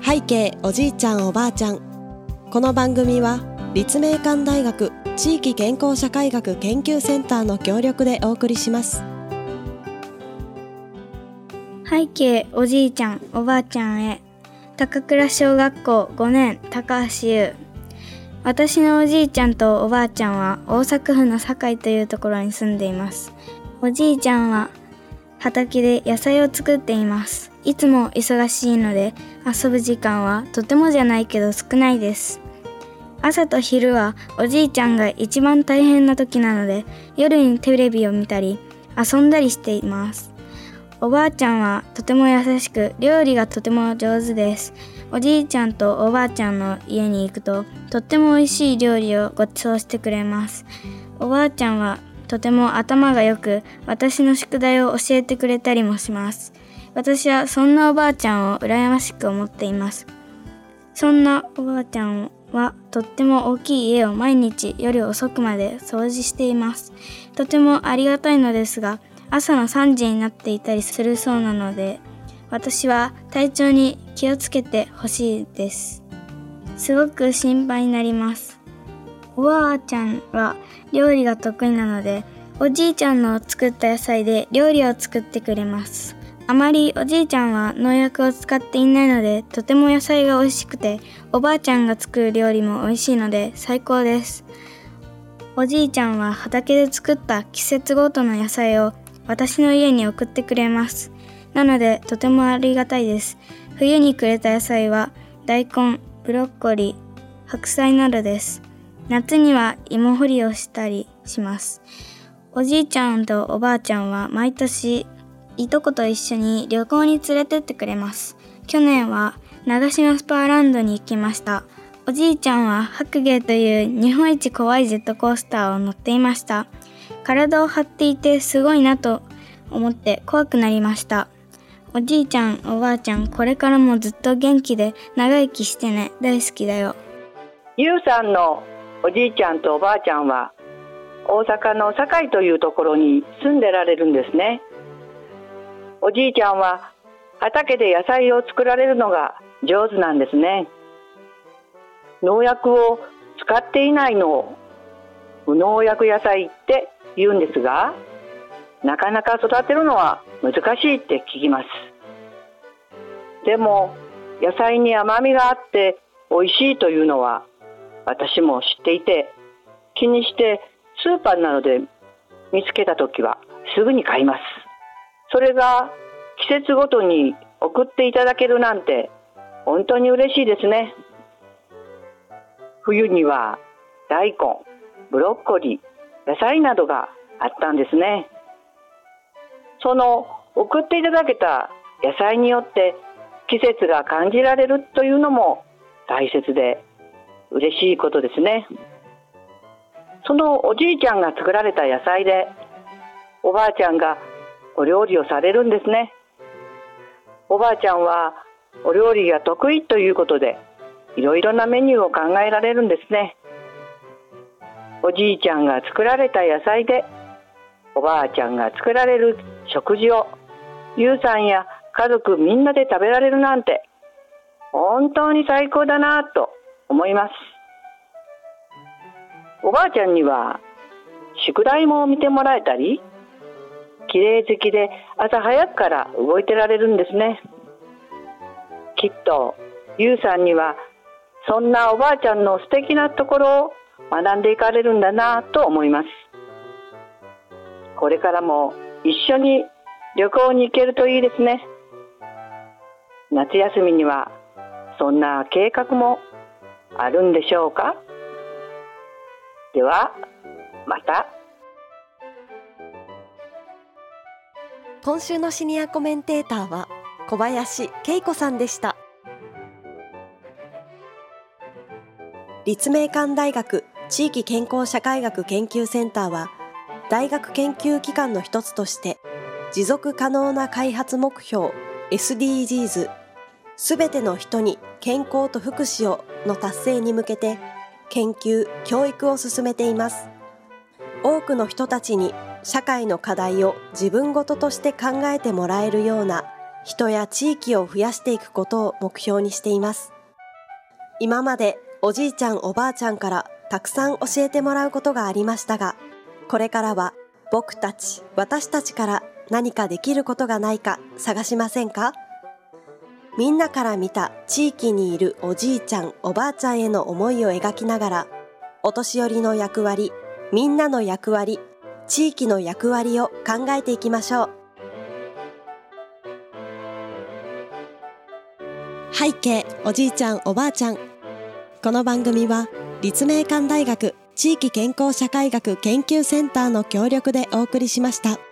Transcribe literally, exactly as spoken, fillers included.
背景おじいちゃんおばあちゃん。この番組は立命館大学地域健康社会学研究センターの協力でお送りします。 背景おじいちゃんおばあちゃんへ。高倉小学校ごねん高橋優。私のおじいちゃんとおばあちゃんは大阪府の堺というところに住んでいます。おじいちゃんは畑で野菜を作っています。いつも忙しいので遊ぶ時間はとてもじゃないけど少ないです。朝と昼はおじいちゃんが一番大変な時なので、夜にテレビを見たり遊んだりしています。おばあちゃんはとても優しく、料理がとても上手です。おじいちゃんとおばあちゃんの家に行くと、とっても美味しい料理をご馳走してくれます。おばあちゃんはとても頭が良く、私の宿題を教えてくれたりもします。私はそんなおばあちゃんを羨ましく思っています。そんなおばあちゃんはとっても大きい家を毎日夜遅くまで掃除しています。とてもありがたいのですが、朝のさんじになっていたりするそうなので、私は体調に気をつけてほしいです。すごく心配になります。おばあちゃんは料理が得意なので、おじいちゃんの作った野菜で料理を作ってくれます。あまりおじいちゃんは農薬を使っていないので、とても野菜が美味しくて、おばあちゃんが作る料理も美味しいので最高です。おじいちゃんは畑で作った季節ごとの野菜を私の家に送ってくれます。なのでとてもありがたいです。冬にくれた野菜は大根、ブロッコリー、白菜などです。夏には芋掘りをしたりします。おじいちゃんとおばあちゃんは毎年いとこと一緒に旅行に連れてってくれます。去年は長島スパーランドに行きました。おじいちゃんは白芸という日本一怖いジェットコースターを乗っていました。体を張っていてすごいなと思って怖くなりました。おじいちゃんおばあちゃん、これからもずっと元気で長生きしてね。大好きだよ。 ゆうさんのおじいちゃんとおばあちゃんは大阪の堺というところに住んでられるんですね。おじいちゃんは畑で野菜を作られるのが上手なんですね。農薬を使っていないのを無農薬野菜って言うんですが、なかなか育てるのは難しいって聞きます。でも野菜に甘みがあって美味しいというのは私も知っていて、気にしてスーパーなどで見つけたときはすぐに買います。それが季節ごとに送っていただけるなんて本当に嬉しいですね。冬には大根、ブロッコリー、野菜などがあったんですね。その送っていただけた野菜によって季節が感じられるというのも大切で嬉しいことですね。そのおじいちゃんが作られた野菜でおばあちゃんがお料理をされるんですね。おばあちゃんはお料理が得意ということでいろいろなメニューを考えられるんですね。おじいちゃんが作られた野菜でおばあちゃんが作られる食事をゆうさんや家族みんなで食べられるなんて本当に最高だなと思います。おばあちゃんには宿題も見てもらえたり、綺麗好きで朝早くから動いてられるんですね。きっとゆうさんにはそんなおばあちゃんの素敵なところを学んでいかれるんだなと思います。これからも一緒に旅行に行けるといいですね。夏休みにはそんな計画もあるんでしょうか。ではまた。 今週のシニアコメンテーターは小林恵子さんでした。立命館大学地域健康社会学研究センターは大学研究機関の一つとして持続可能な開発目標 エスディージーズ すべての人に健康と福祉をの達成に向けて研究・教育を進めています。多くの人たちに社会の課題を自分ごととして考えてもらえるような人や地域を増やしていくことを目標にしています。今までおじいちゃんおばあちゃんからたくさん教えてもらうことがありましたが、これからは僕たち、私たちから何かできることがないか探しませんか？みんなから見た地域にいるおじいちゃんおばあちゃんへの思いを描きながら、お年寄りの役割、みんなの役割、地域の役割を考えていきましょう。背景おじいちゃんおばあちゃん。この番組は立命館大学地域健康社会学研究センターの協力でお送りしました。